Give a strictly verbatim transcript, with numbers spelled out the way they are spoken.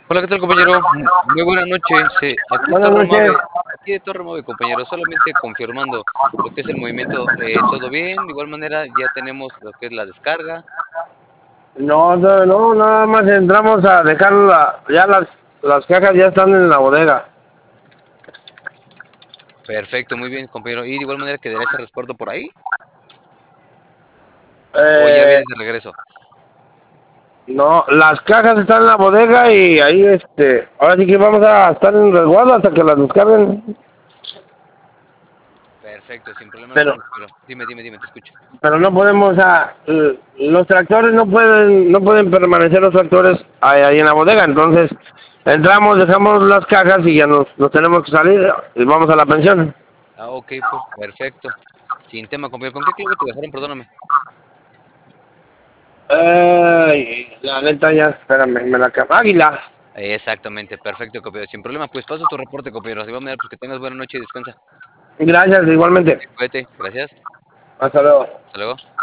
Hola, ¿qué tal, compañero? Muy buena noche. Sí, aquí es Buenas Torre noches. Mave. Aquí de Torre Mave, compañero. Solamente confirmando lo que es el movimiento. Eh, todo bien. De igual manera, ya tenemos lo que es la descarga. No, no, no, nada más entramos a dejar la, ya las, las cajas ya están en la bodega. Perfecto, muy bien, compañero. Y de igual manera, ¿quedará ese resguardo por ahí? ¿O ya Eh, vienes de regreso? no, las cajas están en la bodega y ahí, este, ahora sí que vamos a estar en resguardo hasta que las descarguen. Perfecto, sin problema Pero, alguno, compañero. Dime, dime, dime, te escucho. pero no podemos, o sea, l- los tractores no pueden, no pueden permanecer los tractores ahí, ahí en la bodega. Entonces, entramos, dejamos las cajas y ya nos, nos tenemos que salir y vamos a la pensión. Ah, ok, pues perfecto. Sin tema, compañero. ¿Con qué clave te dejaron? Perdóname. Eh, la neta ya, espérame, me la cam- Águila. Exactamente, perfecto, compañero. Sin problema, pues paso tu reporte, compañero. De igual manera, pues que tengas buena noche y descansa. Gracias, igualmente. Cuídate, gracias. Hasta luego. Hasta luego.